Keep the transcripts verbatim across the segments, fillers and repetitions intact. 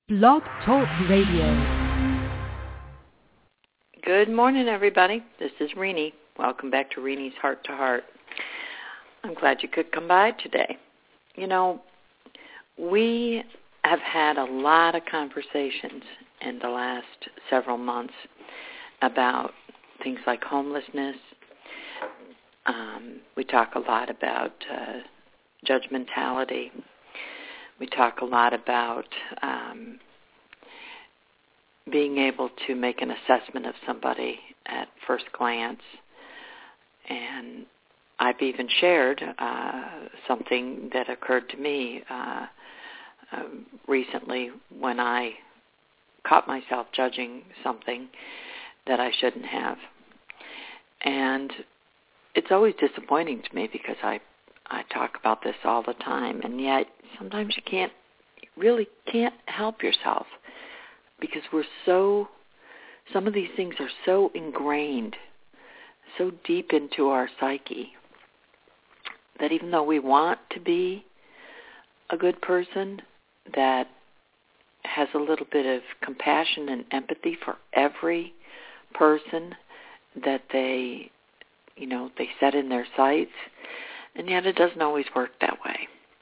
Blog Talk Radio. Good morning, everybody. This is Renee. Welcome back to Renee's Heart to Heart. I'm glad you could come by today. You know, we have had a lot of conversations in the last several months about things like homelessness. Um, we talk a lot about uh, judgmentality. We talk a lot about um, being able to make an assessment of somebody at first glance. And I've even shared uh, something that occurred to me uh, uh, recently when I caught myself judging something that I shouldn't have. And it's always disappointing to me because I I talk about this all the time, and yet sometimes you can't, you really can't help yourself because we're so, some of these things are so ingrained, so deep into our psyche that even though we want to be a good person that has a little bit of compassion and empathy for every person that they, you know, they set in their sights, and yet it doesn't always work that way.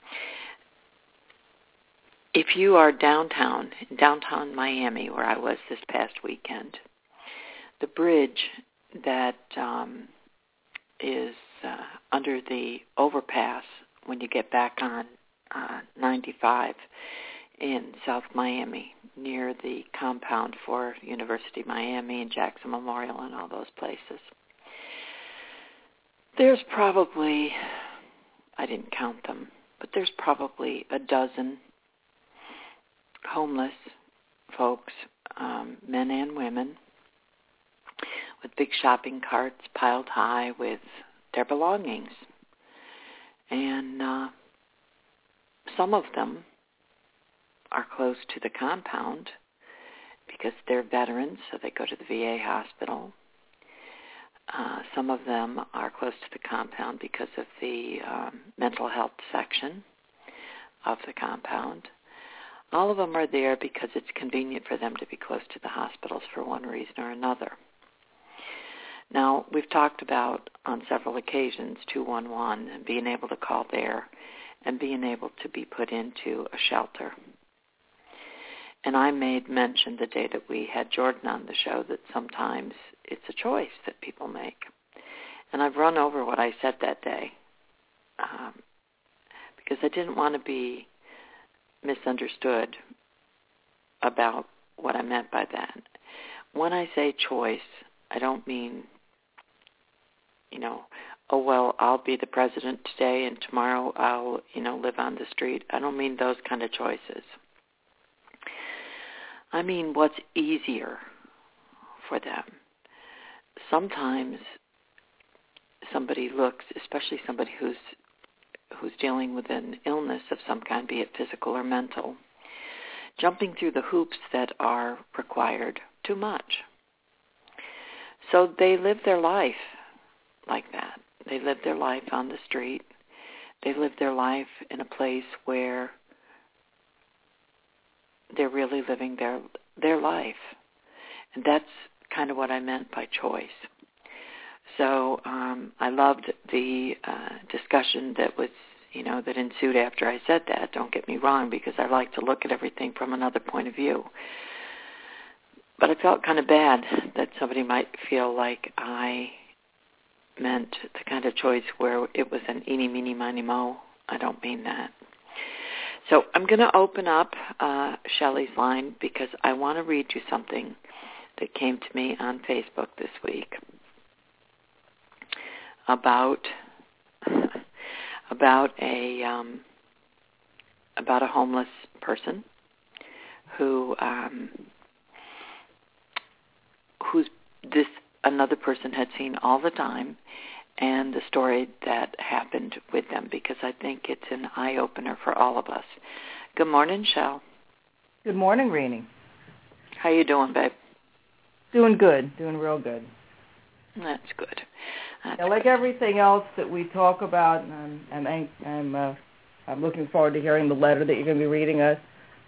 If you are downtown, downtown Miami, where I was this past weekend, the bridge that um, is uh, under the overpass when you get back on uh, ninety-five in South Miami, near the compound for University of Miami and Jackson Memorial and all those places, there's probably, I didn't count them, but there's probably a dozen homeless folks, um, men and women, with big shopping carts piled high with their belongings. And uh, some of them are close to the compound because they're veterans, so they go to the V A hospital. Uh, some of them are close to the compound because of the um, mental health section of the compound. All of them are there because it's convenient for them to be close to the hospitals for one reason or another. Now, we've talked about on several occasions two one one and being able to call there and being able to be put into a shelter. And I made mention the day that we had Jordan on the show that sometimes it's a choice that people make. And I've run over what I said that day um, because I didn't want to be misunderstood about what I meant by that. When I say choice, I don't mean, you know, oh, well, I'll be the president today and tomorrow I'll, you know, live on the street. I don't mean those kind of choices. I mean what's easier for them. Sometimes somebody looks, especially somebody who's who's dealing with an illness of some kind, be it physical or mental, jumping through the hoops that are required too much. So they live their life like that. They live their life on the street. They live their life in a place where they're really living their their life. And that's kind of what I meant by choice. So um, I loved the uh, discussion that was, you know, that ensued after I said that. Don't get me wrong, because I like to look at everything from another point of view. But I felt kind of bad that somebody might feel like I meant the kind of choice where it was an eeny, meeny, miny, mo. I don't mean that. So I'm going to open up uh, Shelley's line because I want to read you something that came to me on Facebook this week about about a um, about a homeless person who um, who's this another person had seen all the time, and the story that happened with them, because I think it's an eye-opener for all of us. Good morning, Shell. Good morning, Renee. How you doing, babe? Doing good. Doing real good. That's good. That's yeah, like good. everything else that we talk about, and I'm, I'm, I'm, uh, I'm looking forward to hearing the letter that you're going to be reading us.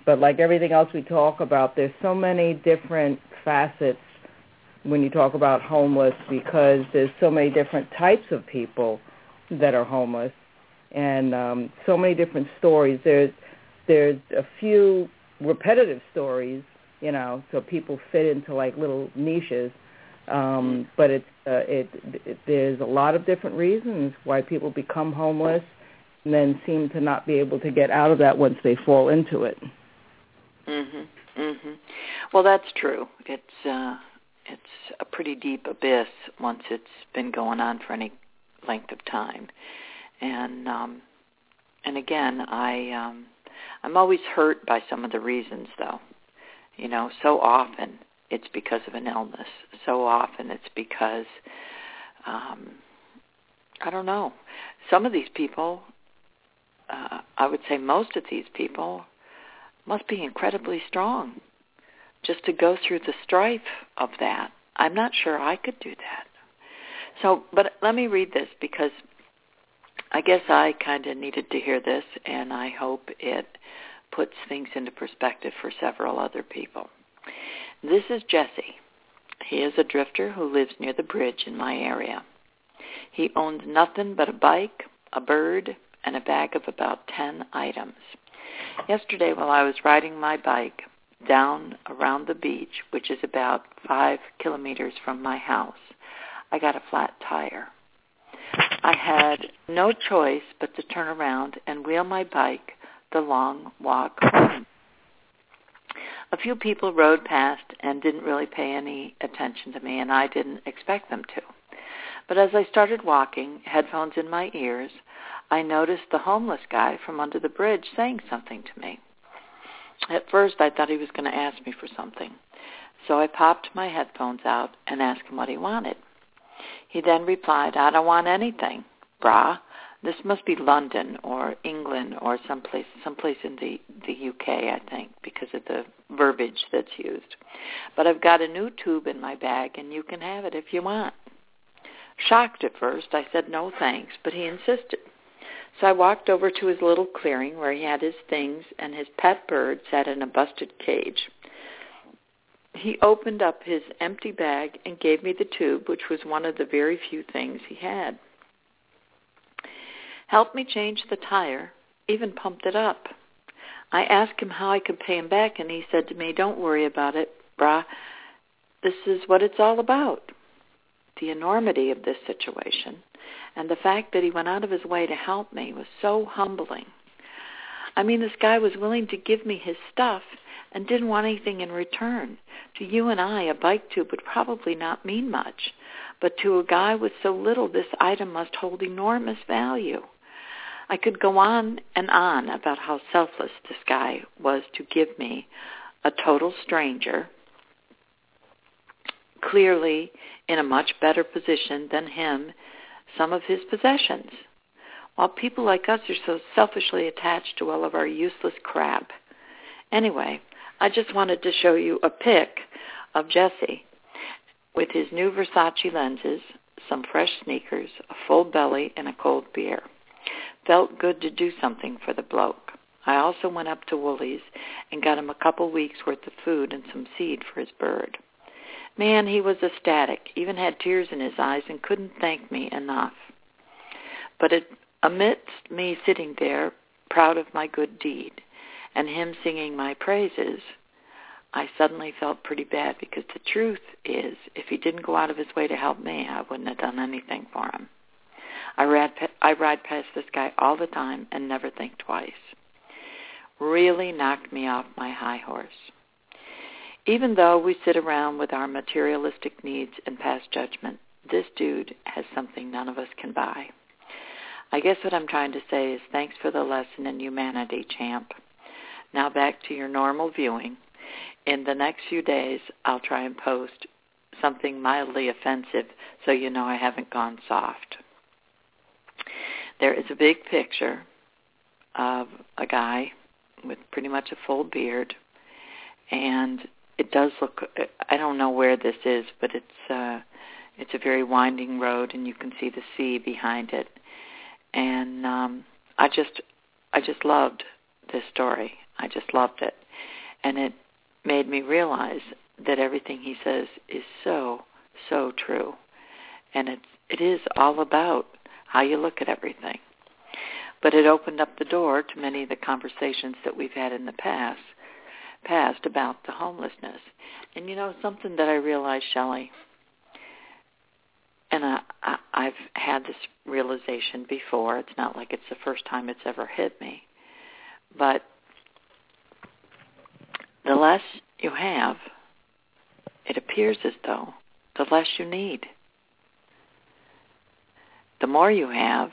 But like everything else we talk about, there's so many different facets when you talk about homeless, because there's so many different types of people that are homeless, and um, so many different stories. There's there's a few repetitive stories, you know, so people fit into like little niches. Um, but it's uh, it, it there's a lot of different reasons why people become homeless, and then seem to not be able to get out of that once they fall into it. Mhm. Mhm. Well, that's true. It's uh, it's a pretty deep abyss once it's been going on for any length of time, and um, and again, I um, I'm always hurt by some of the reasons, though. You know, so often it's because of an illness. So often it's because um, I don't know. Some of these people, uh, I would say most of these people, must be incredibly strong just to go through the strife of that. I'm not sure I could do that. So, but let me read this, because I guess I kind of needed to hear this, and I hope it puts things into perspective for several other people. This is Jesse. He is a drifter who lives near the bridge in my area. He owns nothing but a bike, a bird, and a bag of about ten items. Yesterday, while I was riding my bike down around the beach, which is about five kilometers from my house, I got a flat tire. I had no choice but to turn around and wheel my bike the long walk home. A few people rode past and didn't really pay any attention to me, and I didn't expect them to. But as I started walking, headphones in my ears, I noticed the homeless guy from under the bridge saying something to me. At first, I thought he was going to ask me for something, so I popped my headphones out and asked him what he wanted. He then replied, "I don't want anything, brah. This must be London or England or someplace someplace in the, the U K, I think, because of the verbiage that's used. But I've got a new tube in my bag, and you can have it if you want." Shocked at first, I said no thanks, but he insisted. So I walked over to his little clearing where he had his things, and his pet bird sat in a busted cage. He opened up his empty bag and gave me the tube, which was one of the very few things he had. Helped me change the tire, even pumped it up. I asked him how I could pay him back, and he said to me, "Don't worry about it, brah. This is what it's all about." The enormity of this situation and the fact that he went out of his way to help me was so humbling. I mean, this guy was willing to give me his stuff and didn't want anything in return. To you and I, a bike tube would probably not mean much, but to a guy with so little, this item must hold enormous value. I could go on and on about how selfless this guy was to give me, a total stranger, clearly in a much better position than him, some of his possessions, while people like us are so selfishly attached to all of our useless crap. Anyway, I just wanted to show you a pic of Jesse with his new Versace lenses, some fresh sneakers, a full belly, and a cold beer. Felt good to do something for the bloke. I also went up to Woolies and got him a couple weeks' worth of food and some seed for his bird. Man, he was ecstatic, even had tears in his eyes and couldn't thank me enough. But it, amidst me sitting there, proud of my good deed, and him singing my praises, I suddenly felt pretty bad, because the truth is, if he didn't go out of his way to help me, I wouldn't have done anything for him. I ride, I ride past this guy all the time and never think twice. Really knocked me off my high horse. Even though we sit around with our materialistic needs and pass judgment, this dude has something none of us can buy. I guess what I'm trying to say is thanks for the lesson in humanity, champ. Now back to your normal viewing. In the next few days, I'll try and post something mildly offensive so you know I haven't gone soft. There is a big picture of a guy with pretty much a full beard, and it does look, I don't know where this is, but it's uh, it's a very winding road, and you can see the sea behind it. And um, I just I just loved this story. I just loved it. And it made me realize that everything he says is so, so true. And it's, it is all about how you look at everything. But it opened up the door to many of the conversations that we've had in the past, past about the homelessness. And, you know, something that I realized, Shelley, and I, I, I've had this realization before. It's not like it's the first time it's ever hit me. But the less you have, it appears as though the less you need. The more you have,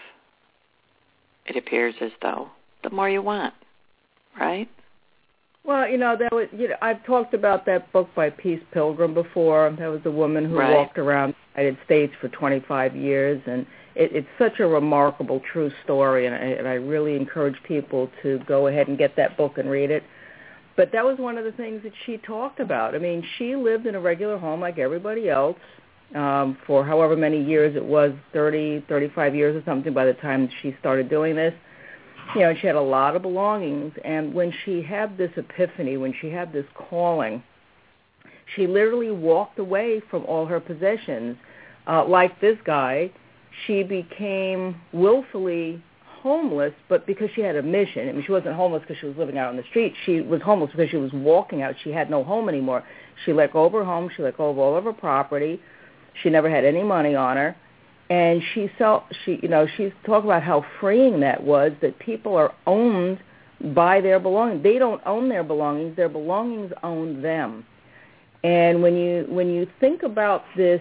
it appears as though the more you want, right? Well, you know, that was, you know, I've talked about that book by Peace Pilgrim before. That was a woman who right. walked around the United States for twenty-five years, and it, it's such a remarkable, true story, and I, and I really encourage people to go ahead and get that book and read it. But that was one of the things that she talked about. I mean, she lived in a regular home like everybody else um, for however many years it was, thirty, thirty-five years or something by the time she started doing this. You know, she had a lot of belongings, and when she had this epiphany, when she had this calling, she literally walked away from all her possessions. Uh, like this guy, she became willfully homeless, but because she had a mission. I mean, she wasn't homeless because she was living out on the street. She was homeless because she was walking out. She had no home anymore. She let go of her home. She let go of all of her property. She never had any money on her. And she felt, she, you know, she's talking about how freeing that was, that people are owned by their belongings. They don't own their belongings. Their belongings own them. And when you when you think about this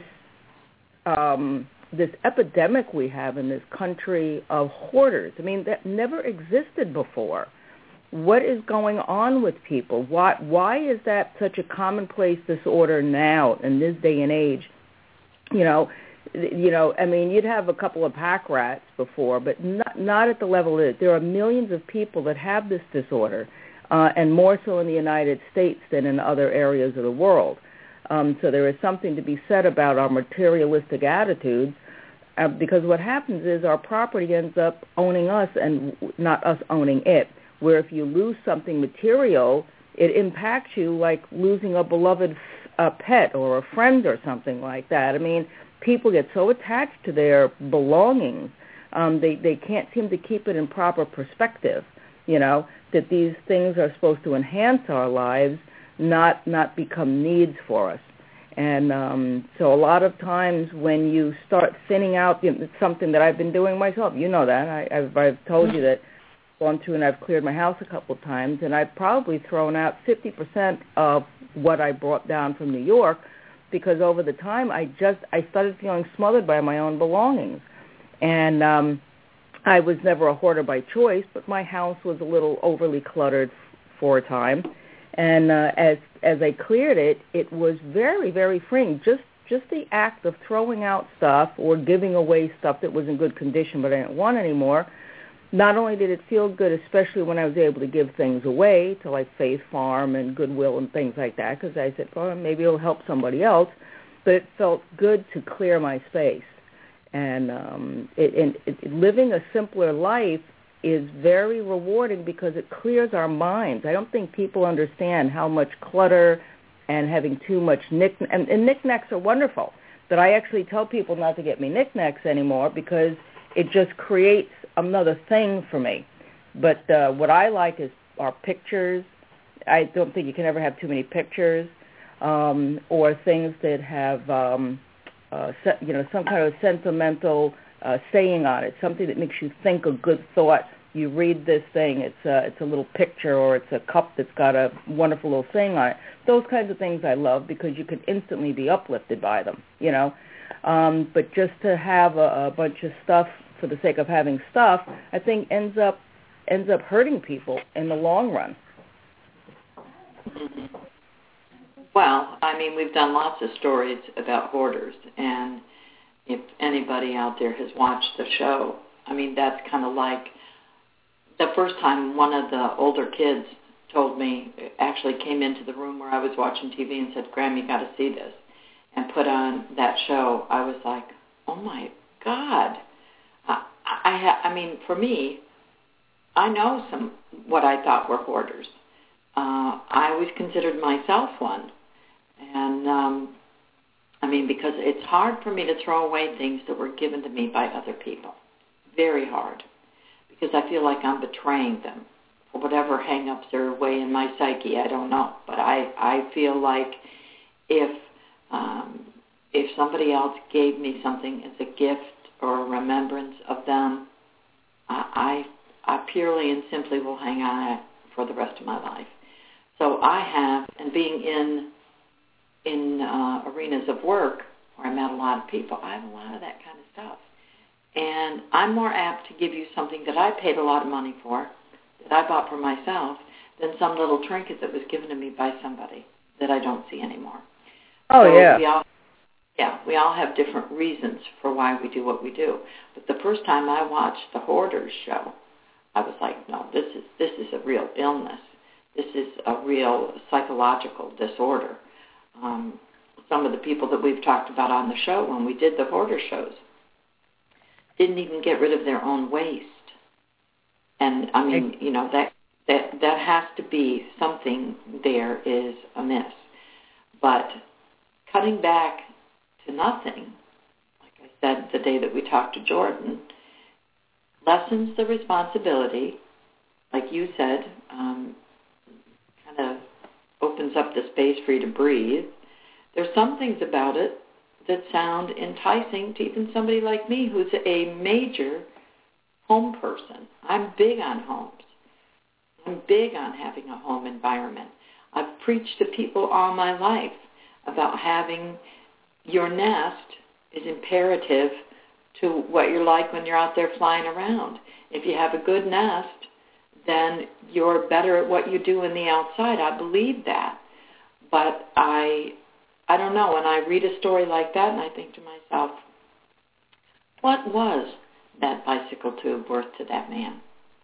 um, this epidemic we have in this country of hoarders, I mean, that never existed before. What is going on with people? Why why is that such a commonplace disorder now in this day and age? You know. You know, I mean, you'd have a couple of pack rats before, but not, not at the level it is. There are millions of people that have this disorder, uh, and more so in the United States than in other areas of the world. Um, so there is something to be said about our materialistic attitudes, uh, because what happens is our property ends up owning us and not us owning it, where if you lose something material, it impacts you like losing a beloved uh, pet or a friend or something like that. I mean, people get so attached to their belongings, um, they, they can't seem to keep it in proper perspective, you know, that these things are supposed to enhance our lives, not not become needs for us. And um, so a lot of times when you start thinning out, you know, it's something that I've been doing myself. You know that. I, I've, I've told you that I've gone through and I've cleared my house a couple of times, and I've probably thrown out fifty percent of what I brought down from New York, because over the time I just I started feeling smothered by my own belongings. And um, I was never a hoarder by choice, but my house was a little overly cluttered for a time. And uh, as as I cleared it, it was very, very freeing. Just just the act of throwing out stuff or giving away stuff that was in good condition but I didn't want anymore, not only did it feel good, especially when I was able to give things away to like Faith Farm and Goodwill and things like that, because I said, well, maybe it'll help somebody else, but it felt good to clear my space. And, um, it, and it, living a simpler life is very rewarding because it clears our minds. I don't think people understand how much clutter and having too much knick and, and knickknacks are wonderful, but I actually tell people not to get me knickknacks anymore because it just creates another thing for me. But uh, what I like is are pictures. I don't think you can ever have too many pictures, um, or things that have um, uh, se- you know some kind of sentimental uh, saying on it, something that makes you think a good thought. You read this thing, it's a, it's a little picture or it's a cup that's got a wonderful little saying on it. Those kinds of things I love because you can instantly be uplifted by them, you know. Um, but just to have a, a bunch of stuff for the sake of having stuff, I think ends up ends up hurting people in the long run. Mm-hmm. Well, I mean, we've done lots of stories about hoarders, and if anybody out there has watched the show, I mean, that's kind of like the first time one of the older kids told me, actually came into the room where I was watching T V and said, Graham, you got to see this, and put on that show. I was like, oh my God. I, I, ha- I mean, for me, I know some what I thought were hoarders, uh, I always considered myself one. And, um, I mean, because it's hard for me to throw away things that were given to me by other people. Very hard. Because I feel like I'm betraying them. For whatever hang-ups are away in my psyche, I don't know. But I, I feel like if um, if somebody else gave me something as a gift or a remembrance of them, I, I, I purely and simply will hang on it for the rest of my life. So I have, and being in in uh, arenas of work where I met a lot of people, I have a lot of that kind of stuff. And I'm more apt to give you something that I paid a lot of money for, that I bought for myself, than some little trinket that was given to me by somebody that I don't see anymore. Oh, so yeah. We all, yeah, we all have different reasons for why we do what we do. But the first time I watched the Hoarders show, I was like, no, this is this is a real illness. This is a real psychological disorder. Um, some of the people that we've talked about on the show when we did the Hoarder shows didn't even get rid of their own waste. And, I mean, you know, that that that has to be something there is amiss. But cutting back to nothing, like I said the day that we talked to Jordan, lessens the responsibility, like you said, um, kind of opens up the space for you to breathe. There's some things about it that sound enticing to even somebody like me who's a major home person. I'm big on homes. I'm big on having a home environment. I've preached to people all my life about having your nest is imperative to what you're like when you're out there flying around. If you have a good nest, then you're better at what you do in the outside. I believe that. But I I don't know, when I read a story like that and I think to myself, what was that bicycle tube worth to that man?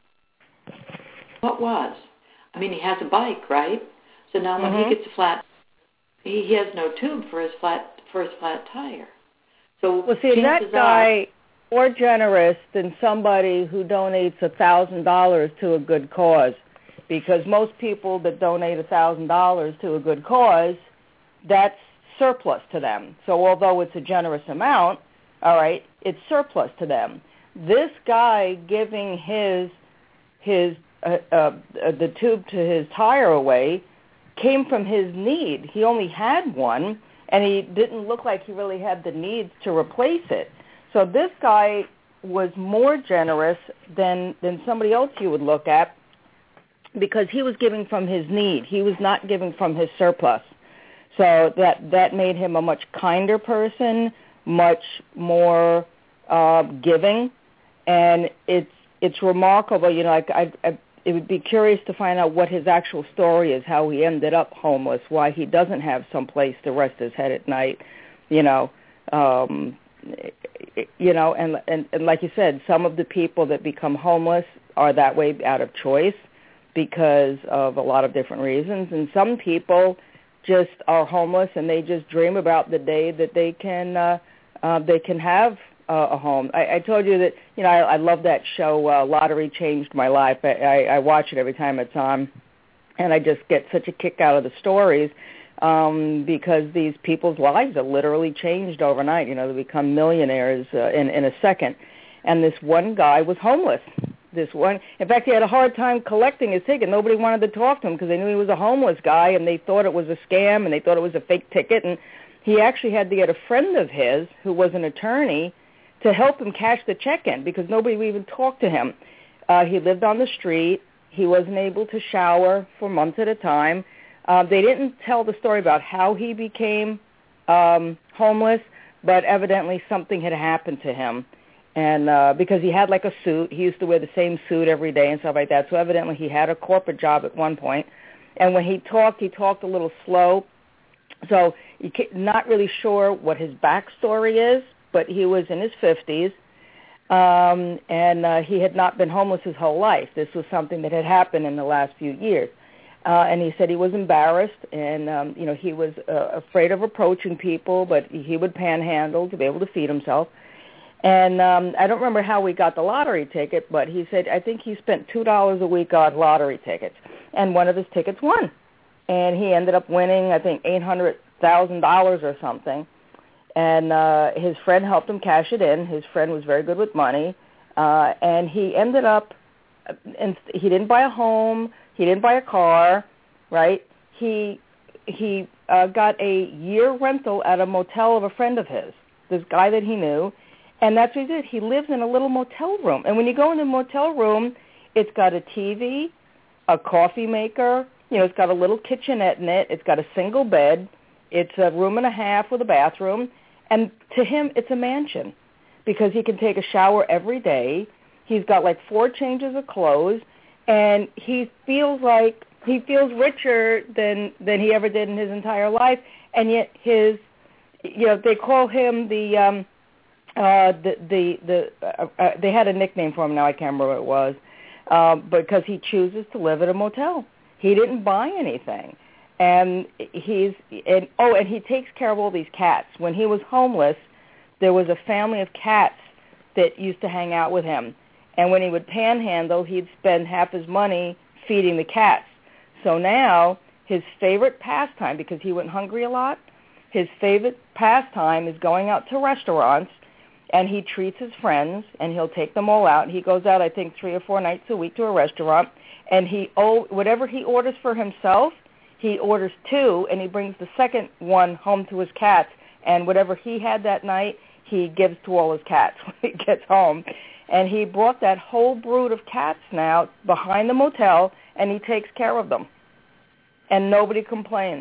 What was? I mean, he has a bike, right? So now when mm-hmm. he gets a flat, he, he has no tube for his flat for his flat tire. So well, see, that guy are, more generous than somebody who donates a thousand dollars to a good cause, because most people that donate a thousand dollars to a good cause, that's surplus to them. So although it's a generous amount, all right, it's surplus to them. This guy giving his his uh, uh, the tube to his tire away came from his need. He only had one, and he didn't look like he really had the needs to replace it. So this guy was more generous than than somebody else you would look at, because he was giving from his need. He was not giving from his surplus. So that that made him a much kinder person, much more uh, giving, and it's it's remarkable. You know, I, I, I it would be curious to find out what his actual story is, how he ended up homeless, why he doesn't have some place to rest his head at night. You know, um, you know, and, and and like you said, some of the people that become homeless are that way out of choice because of a lot of different reasons, and some people just are homeless and they just dream about the day that they can uh, uh, they can have uh, a home. I, I told you that, you know, I, I love that show, uh, Lottery Changed My Life. I, I, I watch it every time it's on, and I just get such a kick out of the stories um, because these people's lives are literally changed overnight. You know, they become millionaires uh, in, in a second. And this one guy was homeless. This one, in fact, he had a hard time collecting his ticket. Nobody wanted to talk to him because they knew he was a homeless guy, and they thought it was a scam, and they thought it was a fake ticket. And he actually had to get a friend of his, who was an attorney, to help him cash the check in because nobody would even talk to him. Uh, he lived on the street. He wasn't able to shower for months at a time. Uh, they didn't tell the story about how he became um, homeless, but evidently something had happened to him. And uh, because he had like a suit, he used to wear the same suit every day and stuff like that. So evidently he had a corporate job at one point. And when he talked, he talked a little slow. So you're not really sure what his backstory is, but he was in his fifties, um, and uh, he had not been homeless his whole life. This was something that had happened in the last few years. Uh, and he said he was embarrassed, and um, you know, he was uh, afraid of approaching people, but he would panhandle to be able to feed himself. And um, I don't remember how we got the lottery ticket, but he said I think he spent two dollars a week on lottery tickets, and one of his tickets won, and he ended up winning I think eight hundred thousand dollars or something. And uh, his friend helped him cash it in. His friend was very good with money, uh, and he ended up. And he didn't buy a home. He didn't buy a car, right? He he uh, got a year rental at a motel of a friend of his, this guy that he knew, and that's what he did. He lives in a little motel room, and when you go in the motel room, it's got a T V, a coffee maker. You know, it's got a little kitchenette in it. It's got a single bed. It's a room and a half with a bathroom, and to him, it's a mansion because he can take a shower every day. He's got like four changes of clothes, and he feels like he feels richer than than he ever did in his entire life. And yet, his, you know, they call him the um, uh, the the the uh, uh, they had a nickname for him. Now I can't remember what it was, uh, because he chooses to live at a motel. He didn't buy anything, and he's and oh, and he takes care of all these cats. When he was homeless, there was a family of cats that used to hang out with him. And when he would panhandle, he'd spend half his money feeding the cats. So now his favorite pastime, because he went hungry a lot, his favorite pastime is going out to restaurants, and he treats his friends, and he'll take them all out. He goes out, I think, three or four nights a week to a restaurant, and he oh, whatever he orders for himself, he orders two, and he brings the second one home to his cats. And whatever he had that night, he gives to all his cats when he gets home. And he brought that whole brood of cats now behind the motel, and he takes care of them. And nobody complains.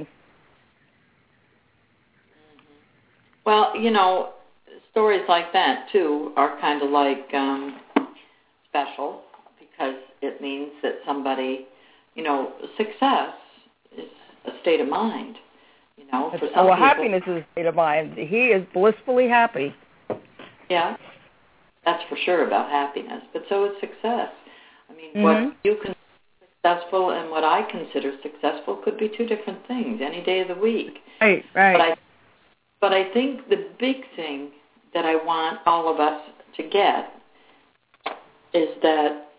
Well, you know, stories like that, too, are kind of like um, special because it means that somebody, you know, success is a state of mind. You know, for some well, people, happiness is a state of mind. He is blissfully happy. Yeah. That's for sure about happiness, but so is success. I mean, mm-hmm. what you consider successful and what I consider successful could be two different things any day of the week. Right, right. But I, but I think the big thing that I want all of us to get is that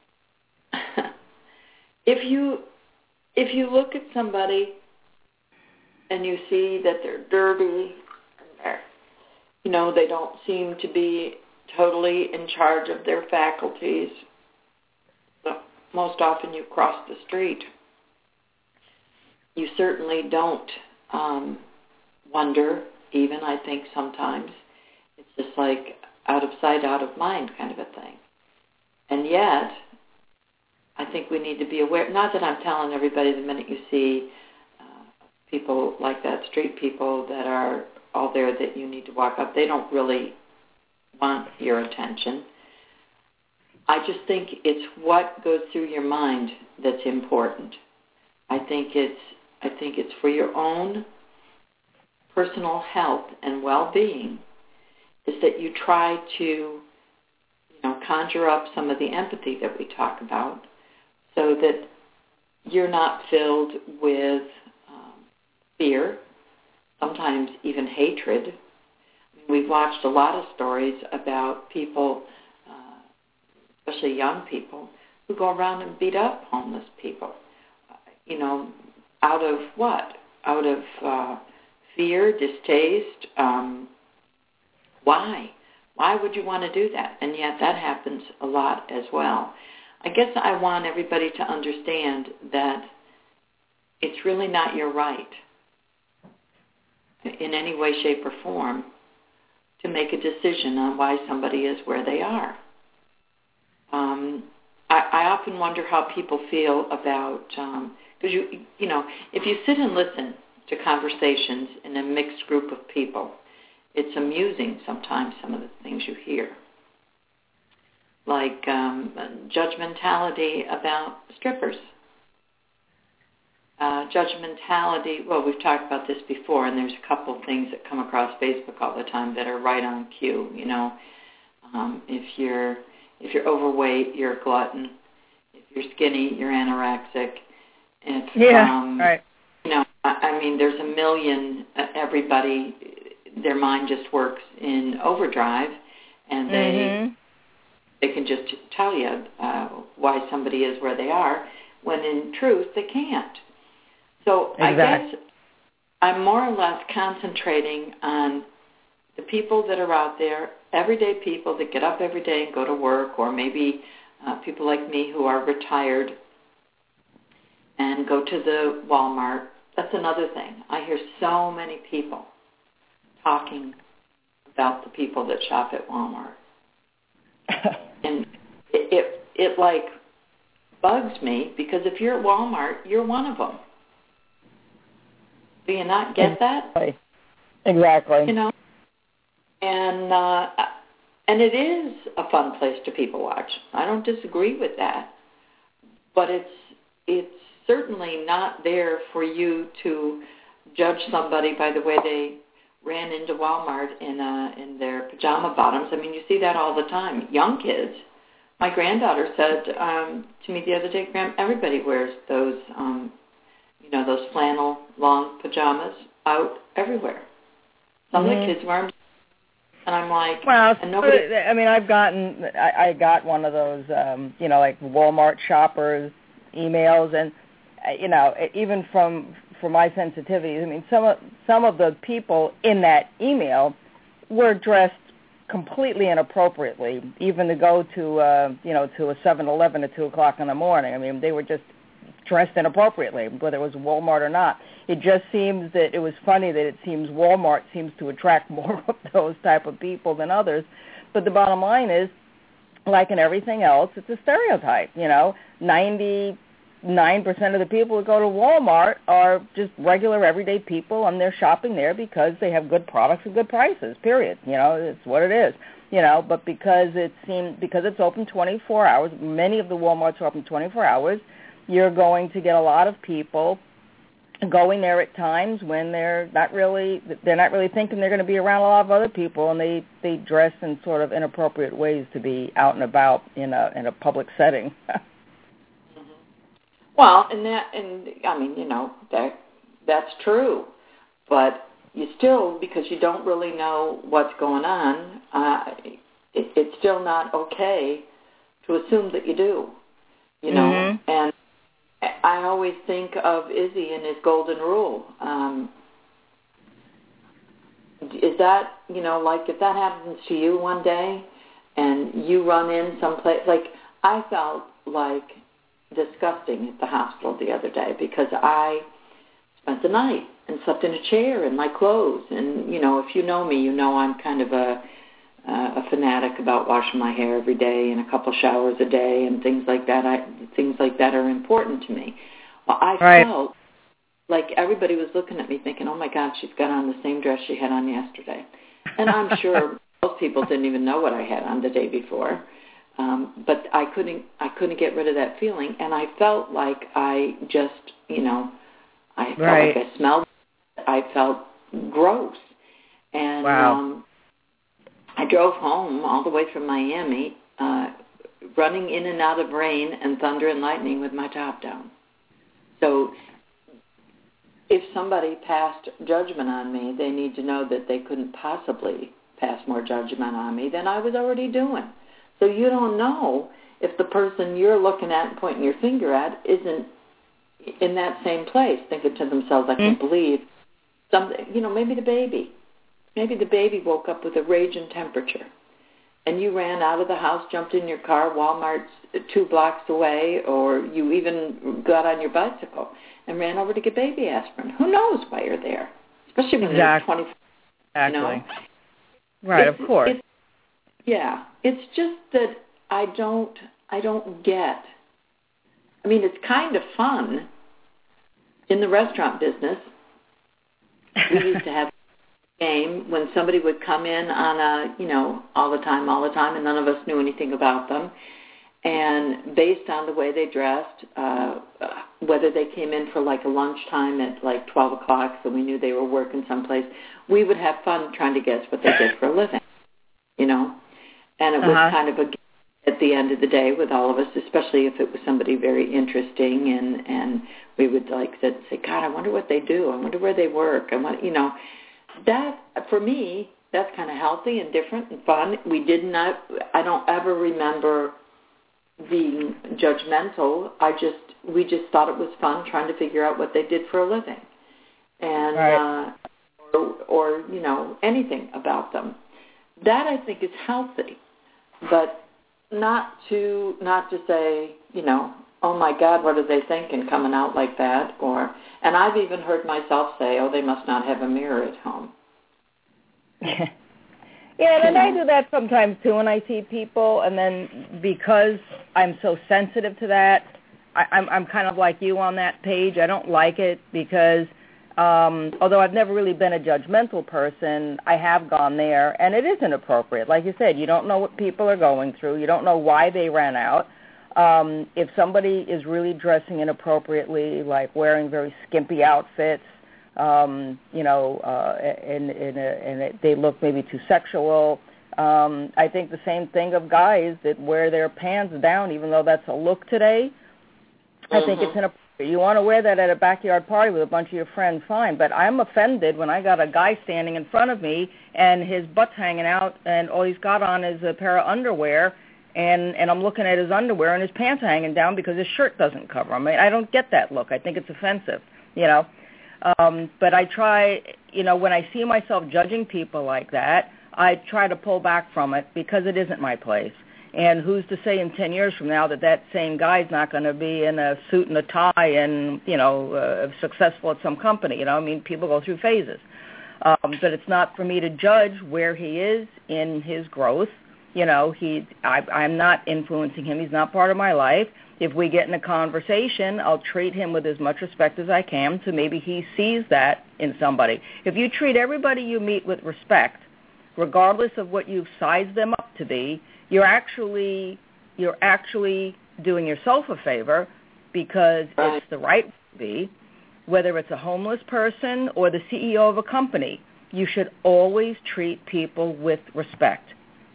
if you if you look at somebody and you see that they're dirty, and they're, you know, they don't seem to be totally in charge of their faculties. Well, most often you cross the street. You certainly don't um, wonder, even, I think, sometimes. It's just like out of sight, out of mind kind of a thing. And yet, I think we need to be aware, not that I'm telling everybody the minute you see uh, people like that, street people that are all there that you need to walk up, they don't really want your attention. I just think it's what goes through your mind that's important. I think it's I think it's for your own personal health and well-being is that you try to, you know, conjure up some of the empathy that we talk about so that you're not filled with um, fear, sometimes even hatred. We've watched a lot of stories about people, uh, especially young people, who go around and beat up homeless people. Uh, you know, out of what? Out of uh, fear, distaste. Um, why? Why would you want to do that? And yet that happens a lot as well. I guess I want everybody to understand that it's really not your right in any way, shape, or form to make a decision on why somebody is where they are. Um, I, I often wonder how people feel about, um, because you, you know, if you sit and listen to conversations in a mixed group of people, it's amusing sometimes some of the things you hear, like um, judgmentality about strippers. Uh, judgmentality, well, we've talked about this before, and there's a couple of things that come across Facebook all the time that are right on cue. You know, um, if you're if you're overweight, you're a glutton. If you're skinny, you're anorexic. If, yeah, um, right. You know, I, I mean, there's a million. Uh, everybody, their mind just works in overdrive, and they mm-hmm. they can just tell you uh, why somebody is where they are, when in truth they can't. So exactly. I guess I'm more or less concentrating on the people that are out there, everyday people that get up every day and go to work, or maybe uh, people like me who are retired and go to the Walmart. That's another thing. I hear so many people talking about the people that shop at Walmart. And it, it, it like bugs me, because if you're at Walmart, you're one of them. Do you not get that? Exactly. You know? And uh, and it is a fun place to people watch. I don't disagree with that. But it's it's certainly not there for you to judge somebody by the way they ran into Walmart in uh, in their pajama bottoms. I mean, you see that all the time. Young kids. My granddaughter said um, to me the other day, Graham, everybody wears those, um, you know, those flannel long pajamas out everywhere. Some mm-hmm. of the kids wear them. And I'm like, well, and nobody. I mean, I've gotten, I, I got one of those, um, you know, like Walmart shoppers emails, and you know, even from from my sensitivities, I mean, some of some of the people in that email were dressed completely inappropriately, even to go to, uh, you know, to a seven eleven at two o'clock in the morning. I mean, they were just dressed inappropriately, whether it was Walmart or not. It just seems that it was funny that it seems Walmart seems to attract more of those type of people than others. But the bottom line is, like in everything else, it's a stereotype. You know, ninety-nine percent of the people who go to Walmart are just regular, everyday people, and they're shopping there because they have good products and good prices, period. You know, it's what it is. You know, but because it seems, because it's open twenty-four hours, many of the Walmarts are open twenty-four hours, you're going to get a lot of people going there at times when they're not really they're not really thinking they're going to be around a lot of other people, and they, they dress in sort of inappropriate ways to be out and about in a in a public setting. mm-hmm. Well, and that and I mean, you know, that that's true, but you still, because you don't really know what's going on, uh, it, it's still not okay to assume that you do. You know, mm-hmm. and I always think of Izzy and his golden rule. Um, is that, you know, like if that happens to you one day and you run in someplace, like I felt like disgusting at the hospital the other day because I spent the night and slept in a chair in my clothes. And, you know, if you know me, you know I'm kind of a Uh, a fanatic about washing my hair every day and a couple showers a day and things like that. I, things like that are important to me. Well, I right. felt like everybody was looking at me thinking, oh, my God, she's got on the same dress she had on yesterday. And I'm sure most people didn't even know what I had on the day before. Um, but I couldn't I couldn't get rid of that feeling. And I felt like I just, you know, I felt right. like I smelled. I felt gross. And wow. um I drove home all the way from Miami, uh, running in and out of rain and thunder and lightning with my top down. So if somebody passed judgment on me, they need to know that they couldn't possibly pass more judgment on me than I was already doing. So you don't know if the person you're looking at and pointing your finger at isn't in that same place, thinking to themselves, I can't mm-hmm. believe something, you know, maybe the baby. Maybe the baby woke up with a raging temperature, and you ran out of the house, jumped in your car, Walmart's two blocks away, or you even got on your bicycle and ran over to get baby aspirin. Who knows why you're there, especially when exactly. there's twenty. Exactly. You know? Right, it's, of course. It's, yeah, it's just that I don't, I don't get. I mean, it's kind of fun in the restaurant business. We used to have game when somebody would come in on a, you know, all the time, all the time, and none of us knew anything about them. And based on the way they dressed, uh, whether they came in for like a lunchtime at like twelve o'clock, so we knew they were working someplace, we would have fun trying to guess what they did for a living, you know. And it was uh-huh. kind of a game at the end of the day with all of us, especially if it was somebody very interesting, and, and we would like say, God, I wonder what they do. I wonder where they work. I want, you know. That, for me, that's kind of healthy and different and fun. We did not, I don't ever remember being judgmental. I just, we just thought it was fun trying to figure out what they did for a living. And, right. uh, or, or, you know, anything about them. That I think is healthy, but not to, not to say, you know, oh my God, what are they thinking coming out like that? Or, and I've even heard myself say, oh, they must not have a mirror at home. Yeah, and I do that sometimes too when I see people, and then because I'm so sensitive to that, I, I'm I'm kind of like you on that page. I don't like it because um, although I've never really been a judgmental person, I have gone there, and it is inappropriate. Like you said, you don't know what people are going through. You don't know why they ran out. Um, if somebody is really dressing inappropriately, like wearing very skimpy outfits, Um, you know, uh, and, and, and they look maybe too sexual. Um, I think the same thing of guys that wear their pants down, even though that's a look today. I mm-hmm. think it's inappropriate. You want to wear that at a backyard party with a bunch of your friends, fine. But I'm offended when I got a guy standing in front of me and his butt's hanging out and all he's got on is a pair of underwear, and, and I'm looking at his underwear and his pants are hanging down because his shirt doesn't cover him. I, mean, I don't get that look. I think it's offensive, you know. Um, but I try, you know, when I see myself judging people like that, I try to pull back from it because it isn't my place. And who's to say in ten years from now that that same guy's not going to be in a suit and a tie and, you know, uh, successful at some company. You know, I mean, people go through phases. Um, but it's not for me to judge where he is in his growth. You know, he, I, I'm not influencing him. He's not part of my life. If we get in a conversation, I'll treat him with as much respect as I can, so maybe he sees that in somebody. If you treat everybody you meet with respect, regardless of what you've sized them up to be, you're actually you're actually doing yourself a favor because right. It's the right way to be. Whether it's a homeless person or the C E O of a company, you should always treat people with respect.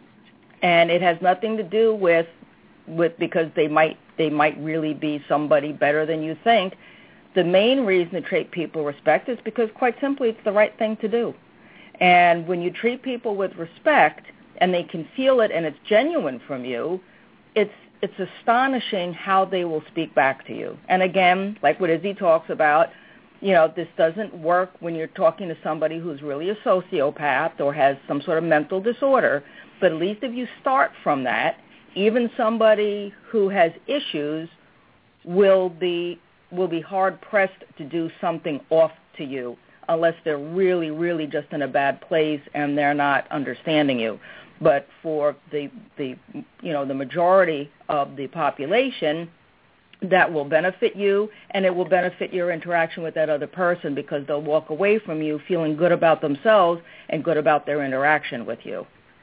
And it has nothing to do with with because they might they might really be somebody better than you think. The main reason to treat people with respect is because, quite simply, it's the right thing to do. And when you treat people with respect and they can feel it and it's genuine from you, it's it's astonishing how they will speak back to you. And again, like what Izzy talks about, you know, this doesn't work when you're talking to somebody who's really a sociopath or has some sort of mental disorder. But at least if you start from that, even somebody who has issues will be will be hard pressed to do something off to you unless they're really, really just in a bad place and they're not understanding you. But for the the you know the majority of the population, that will benefit you, and it will benefit your interaction with that other person because they'll walk away from you feeling good about themselves and good about their interaction with you.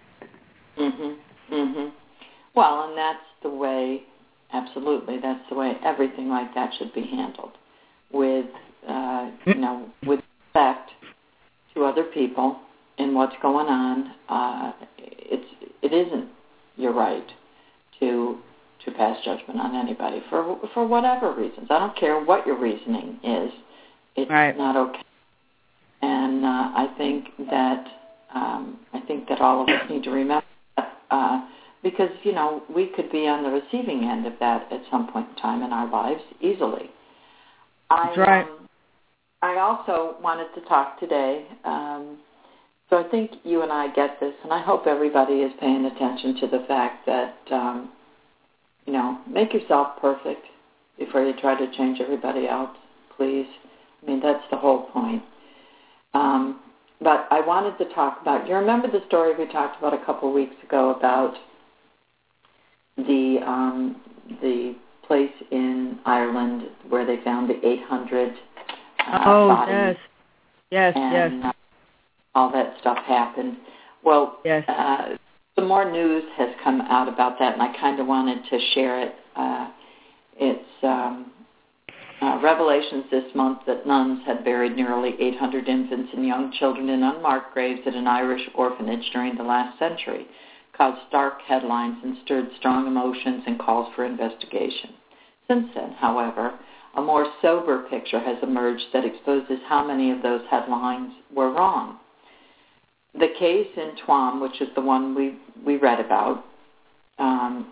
Mhm. Mhm. Well, and that's the way, absolutely, that's the way everything like that should be handled, with, uh, you know, with respect to other people and what's going on. Uh, it's it isn't your right to to pass judgment on anybody for for whatever reasons. I don't care what your reasoning is. It's right. not okay. And uh, I think that um, I think that all of us need to remember that. Uh, Because, you know, we could be on the receiving end of that at some point in time in our lives easily. That's I, right. Um, I also wanted to talk today, um, so I think you and I get this, and I hope everybody is paying attention to the fact that, um, you know, make yourself perfect before you try to change everybody else, please. I mean, that's the whole point. Um, but I wanted to talk about, you remember the story we talked about a couple weeks ago about the um, the place in Ireland where they found the eight hundred uh, oh, bodies. yes, yes, and, yes. Uh, all that stuff happened. Well, yes. uh, some more news has come out about that, and I kind of wanted to share it. Uh, it's um, uh, revelations this month that nuns had buried nearly eight hundred infants and young children in unmarked graves at an Irish orphanage during the last century, caused stark headlines and stirred strong emotions and calls for investigation. Since then, however, a more sober picture has emerged that exposes how many of those headlines were wrong. the case in Tuam, which is the one we, we read about, um,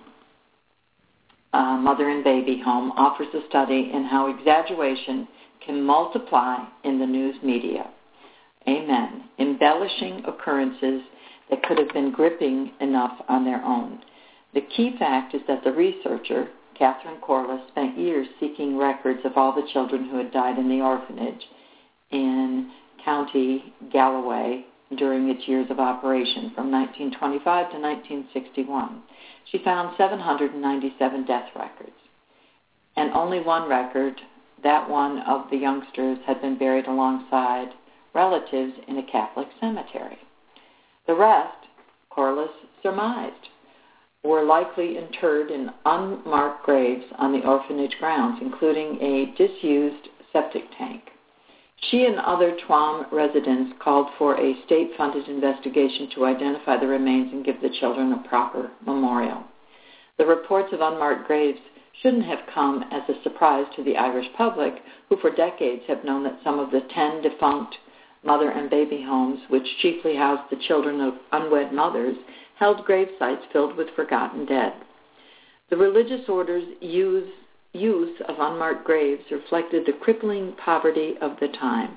uh, Mother and Baby Home, offers a study in how exaggeration can multiply in the news media. Amen. Embellishing occurrences that could have been gripping enough on their own. The key fact is that the researcher, Catherine Corliss, spent years seeking records of all the children who had died in the orphanage in County Galway during its years of operation from nineteen twenty-five to nineteen sixty-one. She found seven hundred ninety-seven death records, and only one record, that one of the youngsters, had been buried alongside relatives in a Catholic cemetery. The rest, Corliss surmised, were likely interred in unmarked graves on the orphanage grounds, including a disused septic tank. She and other Tuam residents called for a state-funded investigation to identify the remains and give the children a proper memorial. The reports of unmarked graves shouldn't have come as a surprise to the Irish public, who for decades have known that some of the ten defunct mother and baby homes, which chiefly housed the children of unwed mothers, held grave sites filled with forgotten dead. The religious order's use, use of unmarked graves reflected the crippling poverty of the time,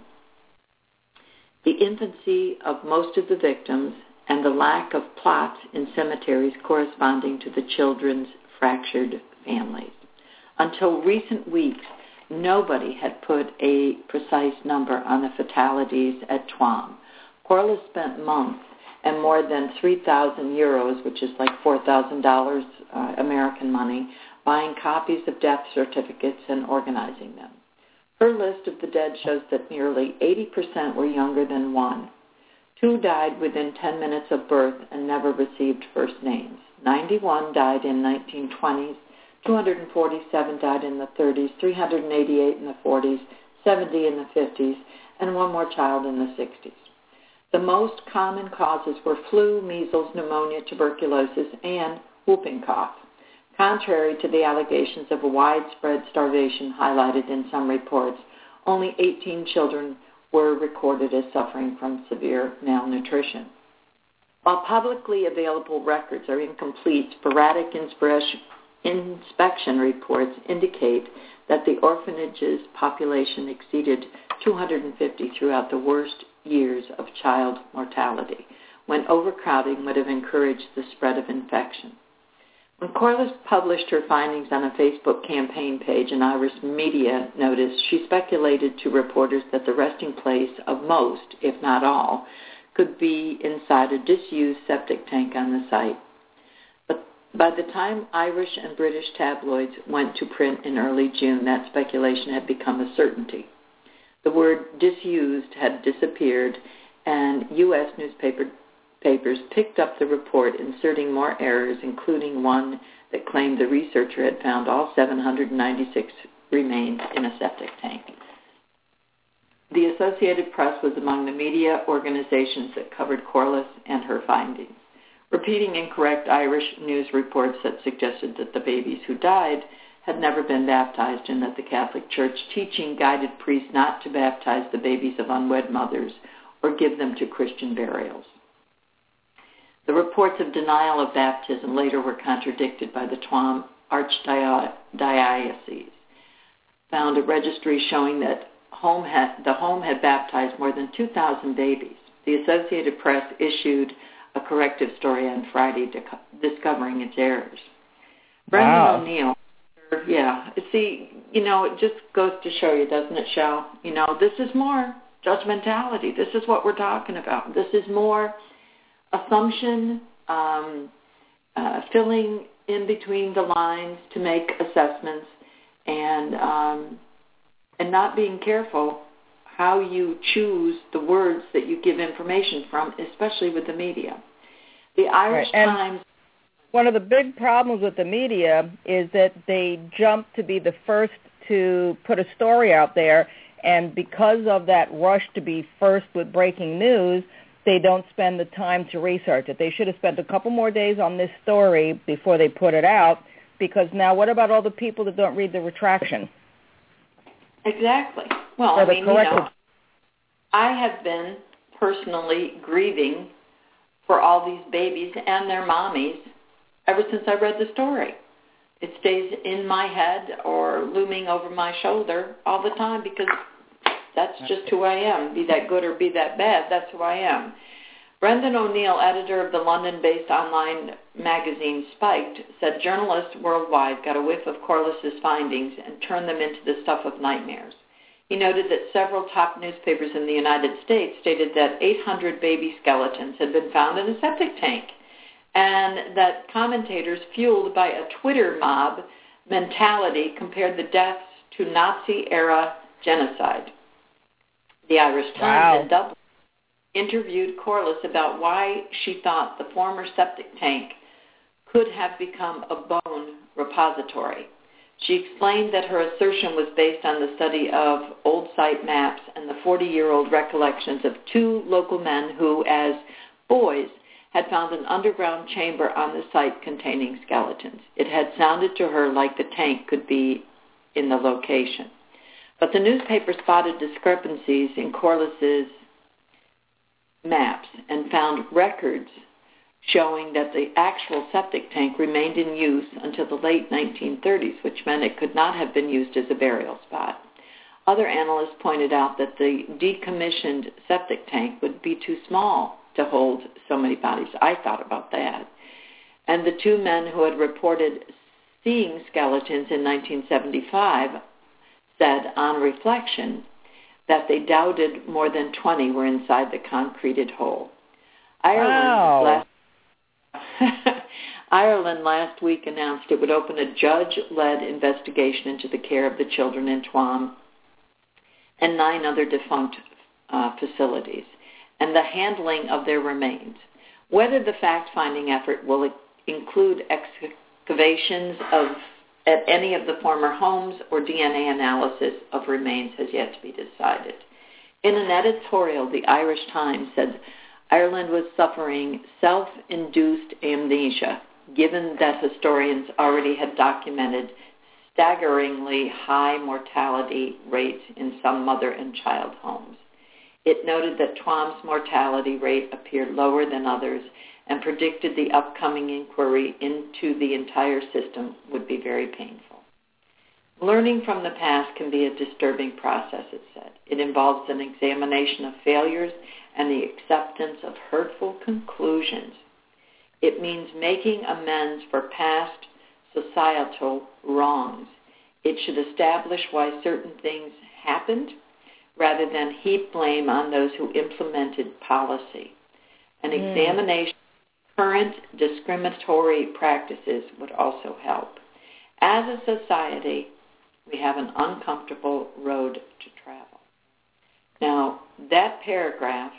the infancy of most of the victims, and the lack of plots in cemeteries corresponding to the children's fractured families. Until recent weeks, nobody had put a precise number on the fatalities at Tuam. Corliss spent months and more than three thousand euros, which is like four thousand dollars uh, American money, buying copies of death certificates and organizing them. Her list of the dead shows that nearly eighty percent were younger than one. Two died within ten minutes of birth and never received first names. ninety-one died in nineteen twenties, two hundred forty-seven died in the thirties, three hundred eighty-eight in the forties, seventy in the fifties, and one more child in the sixties. The most common causes were flu, measles, pneumonia, tuberculosis, and whooping cough, contrary to the allegations of a widespread starvation highlighted in some reports. Only eighteen children were recorded as suffering from severe malnutrition. While publicly available records are incomplete, sporadic inspection reports indicate that the orphanage's population exceeded two hundred fifty throughout the worst years of child mortality, when overcrowding would have encouraged the spread of infection. When Corliss published her findings on a Facebook campaign page, an Irish media noticed, she speculated to reporters that the resting place of most, if not all, could be inside a disused septic tank on the site. But by the time Irish and British tabloids went to print in early June, that speculation had become a certainty. The word disused had disappeared, and U S newspaper papers picked up the report, inserting more errors, including one that claimed the researcher had found all seven hundred ninety-six remains in a septic tank. The Associated Press was among the media organizations that covered Corliss and her findings, repeating incorrect Irish news reports that suggested that the babies who died had never been baptized, and that the Catholic Church teaching guided priests not to baptize the babies of unwed mothers or give them to Christian burials. The reports of denial of baptism later were contradicted by the Tuam Archdiocese, found a registry showing that home had, the home had baptized more than two thousand babies. The Associated Press issued a corrective story on Friday discovering its errors. Wow. Brendan O'Neill, yeah, see, you know, it just goes to show you, doesn't it, Shel? You know, this is more judgmentality. This is what we're talking about. This is more assumption, um, uh, filling in between the lines to make assessments, and um, and not being careful how you choose the words that you give information from, especially with the media. The Irish right. Times. One of the big problems with the media is that they jump to be the first to put a story out there, and because of that rush to be first with breaking news, they don't spend the time to research it. They should have spent a couple more days on this story before they put it out, because now what about all the people that don't read the retraction? Exactly. Well, or I the mean, you know, I have been personally grieving for all these babies and their mommies ever since I read the story. It stays in my head or looming over my shoulder all the time because that's just who I am. Be that good or be that bad, that's who I am. Brendan O'Neill, editor of the London-based online magazine Spiked, said journalists worldwide got a whiff of Corliss's findings and turned them into the stuff of nightmares. He noted that several top newspapers in the United States stated that eight hundred baby skeletons had been found in a septic tank, and that commentators fueled by a Twitter mob mentality compared the deaths to Nazi-era genocide. The Irish Times wow. in Dublin interviewed Corliss about why she thought the former septic tank could have become a bone repository. She explained that her assertion was based on the study of old site maps and the forty-year-old recollections of two local men who, as boys, had found an underground chamber on the site containing skeletons. It had sounded to her like the tank could be in the location. But the newspaper spotted discrepancies in Corliss's maps and found records showing that the actual septic tank remained in use until the late nineteen thirties, which meant it could not have been used as a burial spot. Other analysts pointed out that the decommissioned septic tank would be too small to hold so many bodies. I thought about that. And the two men who had reported seeing skeletons in nineteen seventy-five said, on reflection, that they doubted more than twenty were inside the concreted hole. Ireland wow. last Ireland last week announced it would open a judge-led investigation into the care of the children in Tuam and nine other defunct uh, facilities and the handling of their remains. Whether the fact-finding effort will include excavations of at any of the former homes or D N A analysis of remains has yet to be decided. In an editorial, the Irish Times said Ireland was suffering self-induced amnesia, given that historians already had documented staggeringly high mortality rates in some mother and child homes. It noted that Tuam's mortality rate appeared lower than others and predicted the upcoming inquiry into the entire system would be very painful. Learning from the past can be a disturbing process, it said. It involves an examination of failures and the acceptance of hurtful conclusions. It means making amends for past societal wrongs. It should establish why certain things happened rather than heap blame on those who implemented policy. An mm. examination of current discriminatory practices would also help. As a society, we have an uncomfortable road to travel. Now, that paragraph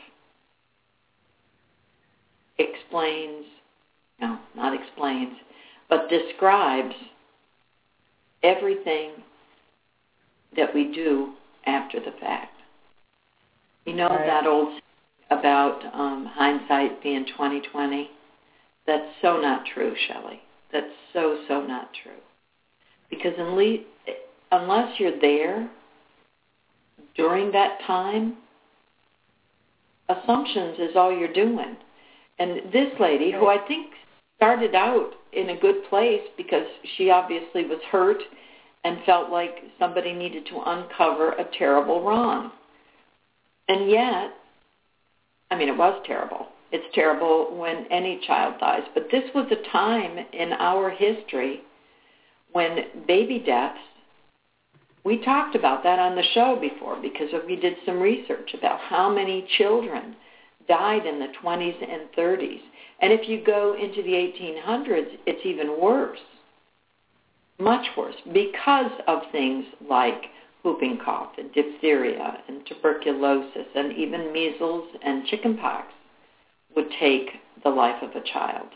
explains, no, not explains, but describes everything that we do after the fact. You know right. that old about um, hindsight being twenty twenty? That's so not true, Shelley. That's so, so not true. Because unless, unless you're there during that time, assumptions is all you're doing. And this lady, who I think started out in a good place because she obviously was hurt and felt like somebody needed to uncover a terrible wrong. And yet, I mean, it was terrible. It's terrible when any child dies. But this was a time in our history when baby deaths, we talked about that on the show before because we did some research about how many children died in the twenties and thirties. And if you go into the eighteen hundreds, it's even worse, much worse, because of things like whooping cough and diphtheria and tuberculosis and even measles and chickenpox would take the life of a child.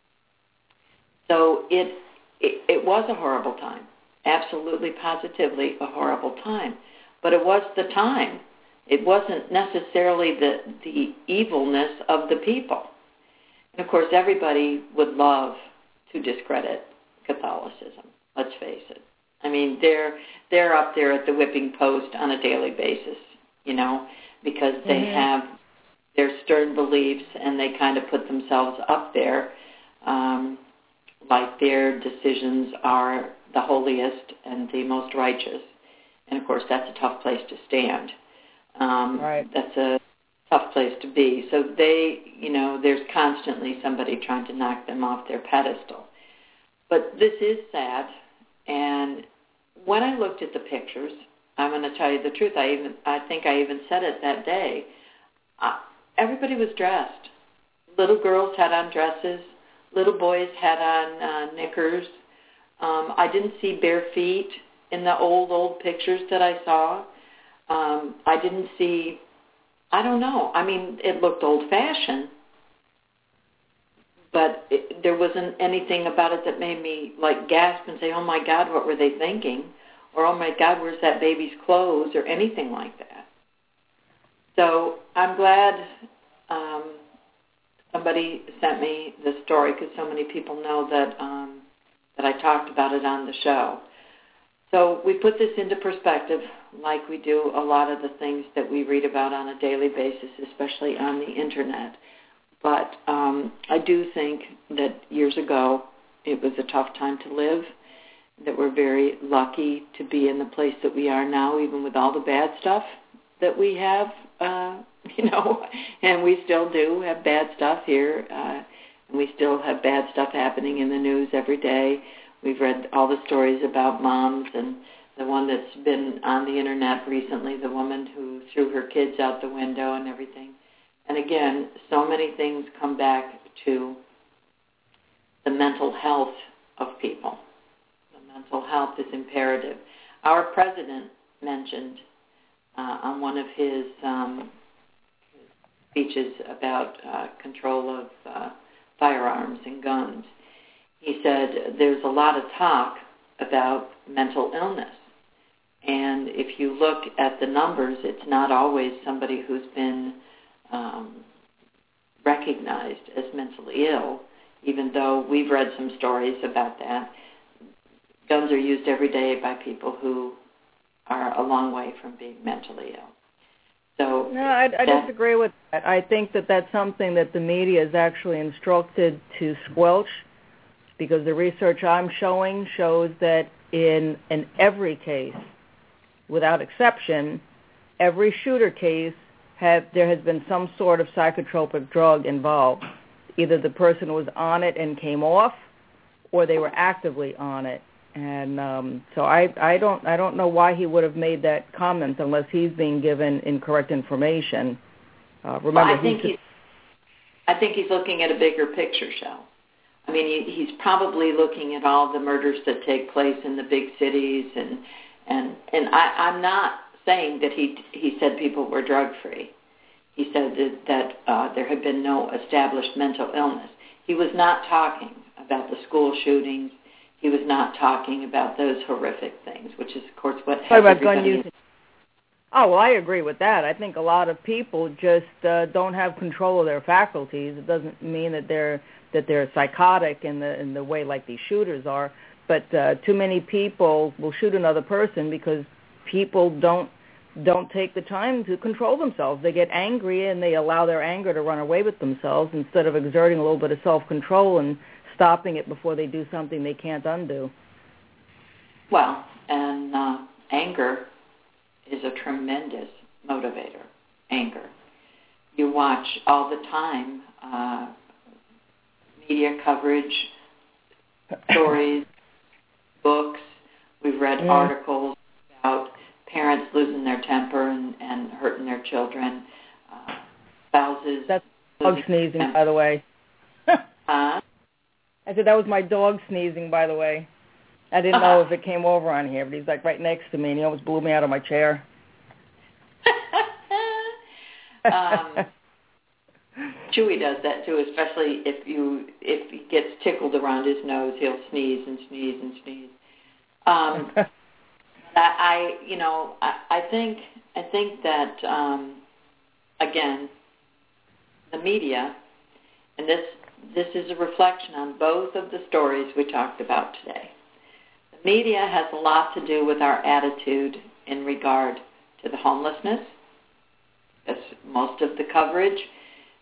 So it, it, it was a horrible time, absolutely positively a horrible time. But it was the time. It wasn't necessarily the, the evilness of the people. And, of course, everybody would love to discredit Catholicism, let's face it. I mean, they're they're up there at the whipping post on a daily basis, you know, because they mm-hmm. have their stern beliefs, and they kind of put themselves up there, um, like their decisions are the holiest and the most righteous. And, of course, that's a tough place to stand. Um, right. That's a tough place to be. So they, you know, there's constantly somebody trying to knock them off their pedestal. But this is sad. And when I looked at the pictures, I'm going to tell you the truth. I even, I think I even said it that day. Uh, everybody was dressed. Little girls had on dresses. Little boys had on uh, knickers. Um, I didn't see bare feet in the old, old pictures that I saw. Um, I didn't see, I don't know. I mean, it looked old-fashioned, but it, there wasn't anything about it that made me, like, gasp and say, oh, my God, what were they thinking? Or, oh, my God, where's that baby's clothes? Or anything like that. So I'm glad um, somebody sent me this story, because so many people know that um, that I talked about it on the show. So we put this into perspective like we do a lot of the things that we read about on a daily basis, especially on the Internet. But um, I do think that years ago it was a tough time to live, that we're very lucky to be in the place that we are now, even with all the bad stuff that we have, uh, you know, and we still do have bad stuff here, uh, and we still have bad stuff happening in the news every day. We've read all the stories about moms, and the one that's been on the Internet recently, the woman who threw her kids out the window and everything. And again, so many things come back to the mental health of people. The mental health is imperative. Our president mentioned uh, on one of his um, speeches about uh, control of uh, firearms and guns, he said there's a lot of talk about mental illness. And if you look at the numbers, it's not always somebody who's been um, recognized as mentally ill, even though we've read some stories about that. Guns are used every day by people who are a long way from being mentally ill. So no, I, I disagree with that. I think that that's something that the media is actually instructed to squelch, because the research I'm showing shows that in in every case, without exception, every shooter case, have there has been some sort of psychotropic drug involved. Either the person was on it and came off, or they were actively on it. And um, so I, I don't I don't know why he would have made that comment unless he's being given incorrect information. Uh, remember, well, I think he's, he's I think he's looking at a bigger picture, Shel. I mean, he, he's probably looking at all the murders that take place in the big cities, and and and I, I'm not saying that he he said people were drug free. He said that, that uh, there had been no established mental illness. He was not talking about the school shootings. He was not talking about those horrific things, which is, of course, what has about everybody gun use. in- Oh, well, I agree with that. I think a lot of people just uh, don't have control of their faculties. It doesn't mean that they're that they're psychotic in the in the way like these shooters are, but uh, too many people will shoot another person because people don't don't take the time to control themselves. They get angry and they allow their anger to run away with themselves instead of exerting a little bit of self-control and stopping it before they do something they can't undo. Well, and uh, anger is a tremendous motivator, anger. You watch all the time uh, media coverage, stories, books. We've read mm. articles about parents losing their temper and, and hurting their children, uh, spouses. That's dog sneezing, temper. By the way. Huh? I said that was my dog sneezing, by the way. I didn't know if it came over on here, but he's like right next to me, and he almost blew me out of my chair. um, Chewy does that too, especially if you if he gets tickled around his nose, he'll sneeze and sneeze and sneeze. Um, I, I, you know, I, I think I think that um, again, the media, and this this is a reflection on both of the stories we talked about today. The media has a lot to do with our attitude in regard to the homelessness. Because most of the coverage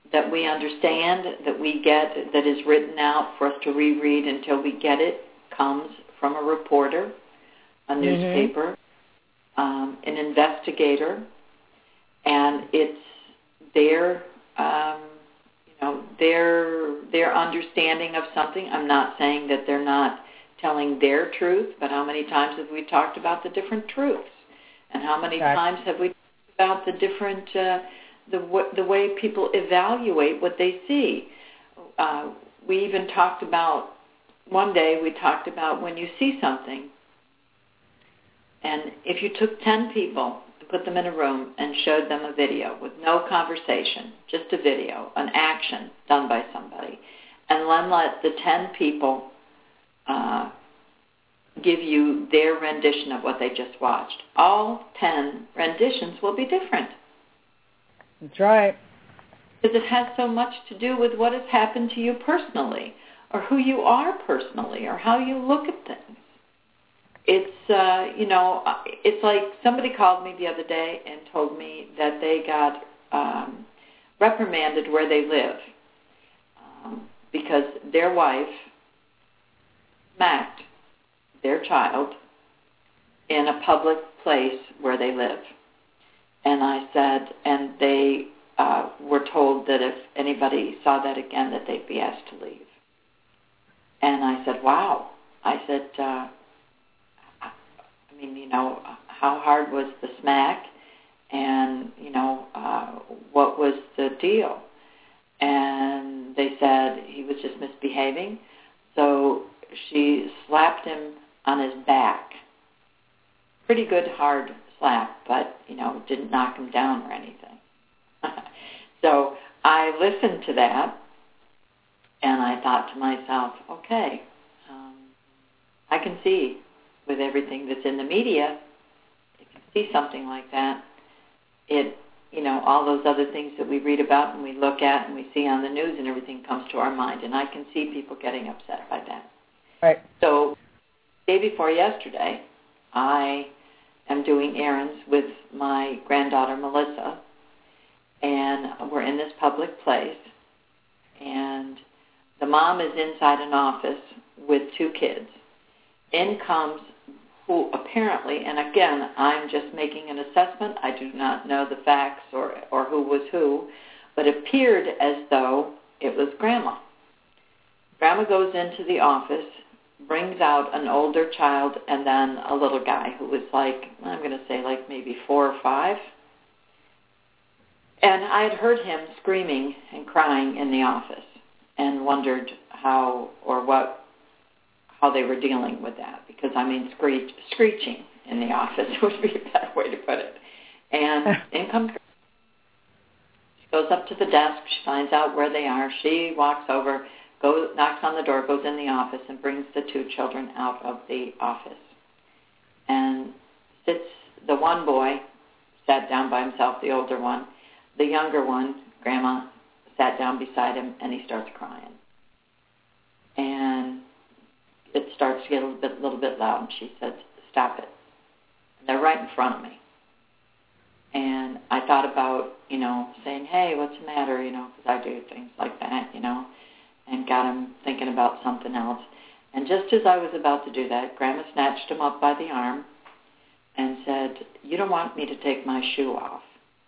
that we understand, that we get, that is written out for us to reread until we get it, comes from a reporter, a mm-hmm. newspaper, um, an investigator, and it's their, um, you know, their their understanding of something. I'm not saying that they're not telling their truth, but how many times have we talked about the different truths, and how many exactly. times have we talked about the different uh, the the way people evaluate what they see? Uh, we even talked about one day. We talked about when you see something, and if you took ten people and put them in a room and showed them a video with no conversation, just a video, an action done by somebody, and then let the ten people uh, give you their rendition of what they just watched, all ten renditions will be different. That's right. Because it has so much to do with what has happened to you personally, or who you are personally, or how you look at things. It's, uh, you know, it's like somebody called me the other day and told me that they got um, reprimanded where they live um, because their wife smacked their child in a public place where they live. And I said, and they uh, were told that if anybody saw that again, that they'd be asked to leave. And I said, wow. I said, uh, I mean, you know, how hard was the smack? And, you know, uh, what was the deal? And they said he was just misbehaving. So she slapped him on his back. Pretty good hard slap, but, you know, didn't knock him down or anything. So I listened to that, and I thought to myself, okay, um, I can see with everything that's in the media, if you see something like that, it, you know, all those other things that we read about and we look at and we see on the news and everything comes to our mind, and I can see people getting upset by that. Right. So day before yesterday, I am doing errands with my granddaughter, Melissa, and we're in this public place, and the mom is inside an office with two kids. In comes who apparently, and again, I'm just making an assessment. I do not know the facts or, or who was who, but it appeared as though it was Grandma. Grandma goes into the office, brings out an older child and then a little guy who was like, I'm going to say like maybe four or five. And I had heard him screaming and crying in the office and wondered how or what, how they were dealing with that. Because, I mean, screech, screeching in the office would be a better way to put it. And in comes Grandma. She goes up to the desk. She finds out where they are. She walks over, goes, knocks on the door, goes in the office, and brings the two children out of the office. And sits, the one boy sat down by himself, the older one. The younger one, Grandma, sat down beside him, and he starts crying. And it starts to get a little bit, little bit loud, and she says, stop it. And they're right in front of me. And I thought about, you know, saying, hey, what's the matter, you know, because I do things like that, you know, and got him thinking about something else. And just as I was about to do that, Grandma snatched him up by the arm and said, you don't want me to take my shoe off.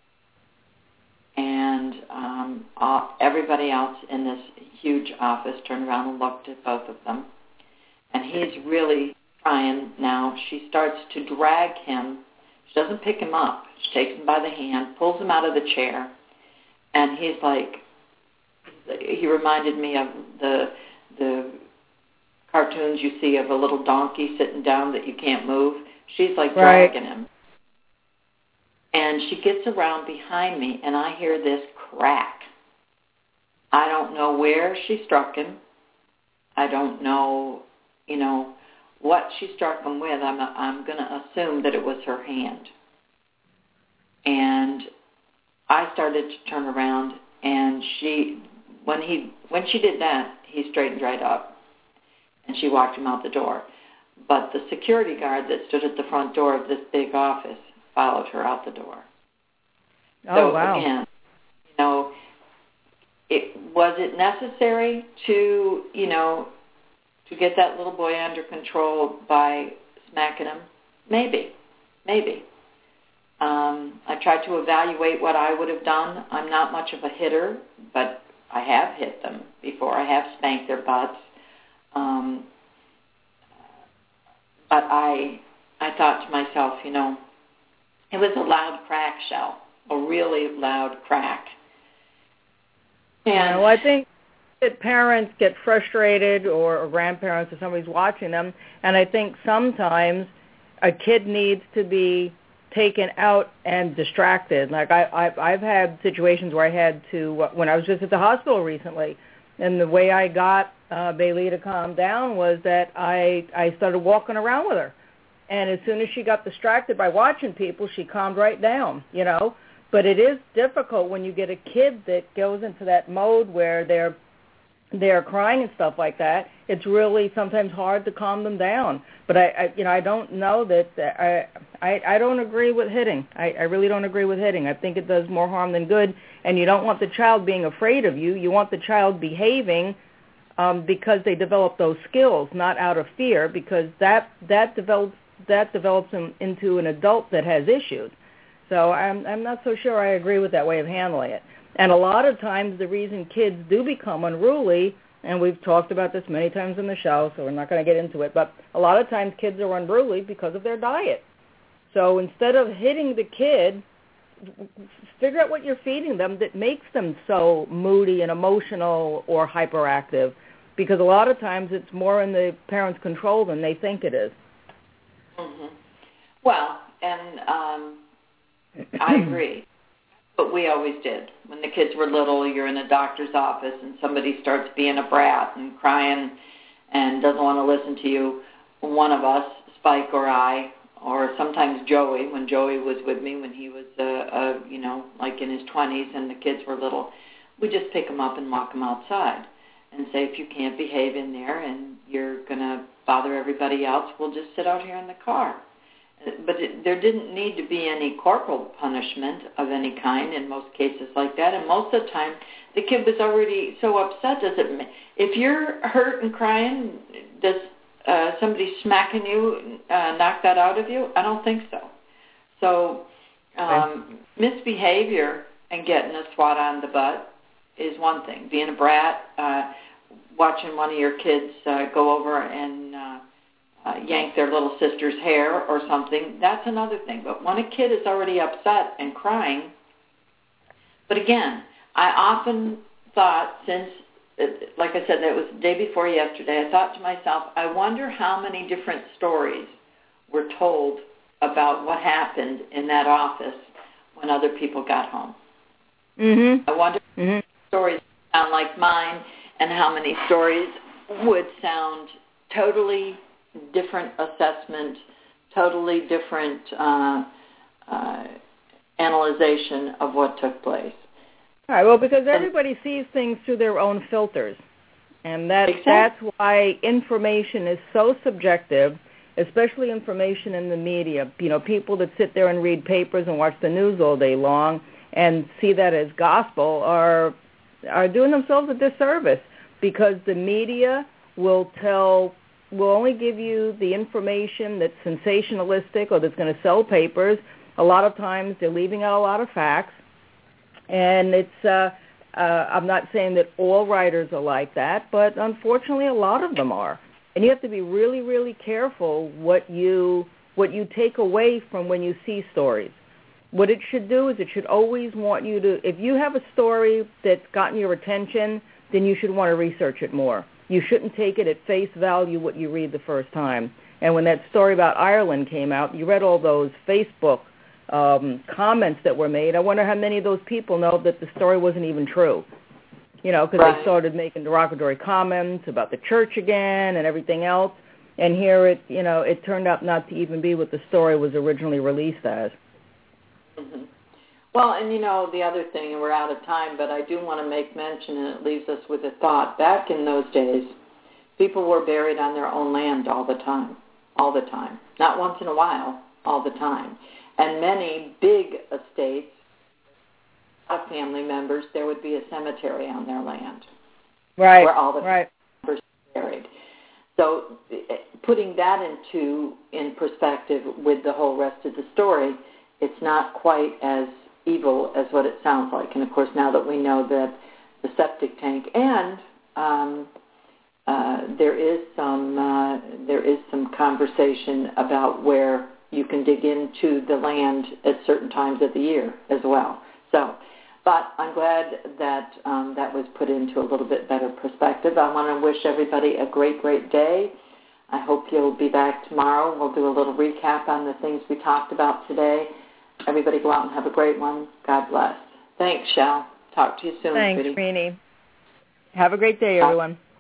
And um, all, everybody else in this huge office turned around and looked at both of them. And he's really crying now. She starts to drag him. She doesn't pick him up. She takes him by the hand, pulls him out of the chair, and he's like, he reminded me of the the cartoons you see of a little donkey sitting down that you can't move. She's like dragging right. him. And she gets around behind me, and I hear this crack. I don't know where she struck him. I don't know, you know, what she struck him with. I'm, I'm going to assume that it was her hand. And I started to turn around, and she, when he, when she did that, he straightened right up, and she walked him out the door. But the security guard that stood at the front door of this big office followed her out the door. Oh, so wow. again, you know, was it necessary to, you know, to get that little boy under control by smacking him? Maybe, maybe. Um, I tried to evaluate what I would have done. I'm not much of a hitter, but I have hit them before. I have spanked their butts. Um, but I, I thought to myself, you know, it was a loud crack, Shell, a really loud crack. And yeah, well, I think that parents get frustrated, or, or grandparents, or somebody's watching them, and I think sometimes a kid needs to be taken out and distracted. Like I, I, I've had situations where I had to, when I was just at the hospital recently, and the way I got uh, Bailey to calm down was that I, I started walking around with her. And as soon as she got distracted by watching people, she calmed right down, you know. But it is difficult when you get a kid that goes into that mode where they're they're crying and stuff like that. It's really sometimes hard to calm them down. But I, I you know, I don't know that I, I I don't agree with hitting. I, I really don't agree with hitting. I think it does more harm than good. And you don't want the child being afraid of you. You want the child behaving um, because they develop those skills, not out of fear, because that that develops that develops them into an adult that has issues. So I'm I'm not so sure I agree with that way of handling it. And a lot of times the reason kids do become unruly, and we've talked about this many times in the show, so we're not going to get into it, but a lot of times kids are unruly because of their diet. So instead of hitting the kid, figure out what you're feeding them that makes them so moody and emotional or hyperactive, because a lot of times it's more in the parent's control than they think it is. Mm-hmm. Well, and um, I agree. But we always did. When the kids were little, you're in a doctor's office and somebody starts being a brat and crying and doesn't want to listen to you. One of us, Spike or I, or sometimes Joey, when Joey was with me when he was, uh, uh, you know, like in his twenties and the kids were little, we just pick them up and walk them outside and say, if you can't behave in there and you're going to bother everybody else, we'll just sit out here in the car. But it, there didn't need to be any corporal punishment of any kind in most cases like that. And most of the time, the kid was already so upset. Does it? If you're hurt and crying, does uh, somebody smacking you uh, knock that out of you? I don't think so. So um, misbehavior and getting a swat on the butt is one thing. Being a brat, uh, watching one of your kids uh, go over and uh, Uh, yank their little sister's hair or something, that's another thing. But when a kid is already upset and crying, but again, I often thought since, like I said, that was the day before yesterday, I thought to myself, I wonder how many different stories were told about what happened in that office when other people got home. Mm-hmm. I wonder mm-hmm. if stories sound like mine and how many stories would sound totally different assessment, totally different uh, uh, analyzation of what took place. All right, well, because everybody sees things through their own filters, and that, exactly. that's why information is so subjective, especially information in the media. You know, people that sit there and read papers and watch the news all day long and see that as gospel are are doing themselves a disservice, because the media will tell will only give you the information that's sensationalistic or that's going to sell papers. A lot of times they're leaving out a lot of facts. And it's, uh, uh, I'm not saying that all writers are like that, but unfortunately a lot of them are. And you have to be really, really careful what you what you take away from when you see stories. What it should do is it should always want you to, if you have a story that's gotten your attention, then you should want to research it more. You shouldn't take it at face value what you read the first time. And when that story about Ireland came out, you read all those Facebook um, comments that were made. I wonder how many of those people know that the story wasn't even true. You know, because right. they started making derogatory comments about the church again and everything else. And here it, you know, it turned out not to even be what the story was originally released as. Mm-hmm. Well, and you know, the other thing, and we're out of time, but I do want to make mention, and it leaves us with a thought. Back in those days, people were buried on their own land all the time, all the time. Not once in a while, all the time. And many big estates lot of family members, there would be a cemetery on their land. Right, where all the right. members are buried. So putting that into in perspective with the whole rest of the story, it's not quite as evil as what it sounds like. And, of course, now that we know that the septic tank and um, uh, there is some uh, there is some conversation about where you can dig into the land at certain times of the year as well. So, but I'm glad that um, that was put into a little bit better perspective. I want to wish everybody a great, great day. I hope you'll be back tomorrow. We'll do a little recap on the things we talked about today. Everybody go out and have a great one. God bless. Thanks, Shel. Talk to you soon, Thanks, sweetie. Renee. Have a great day, everyone.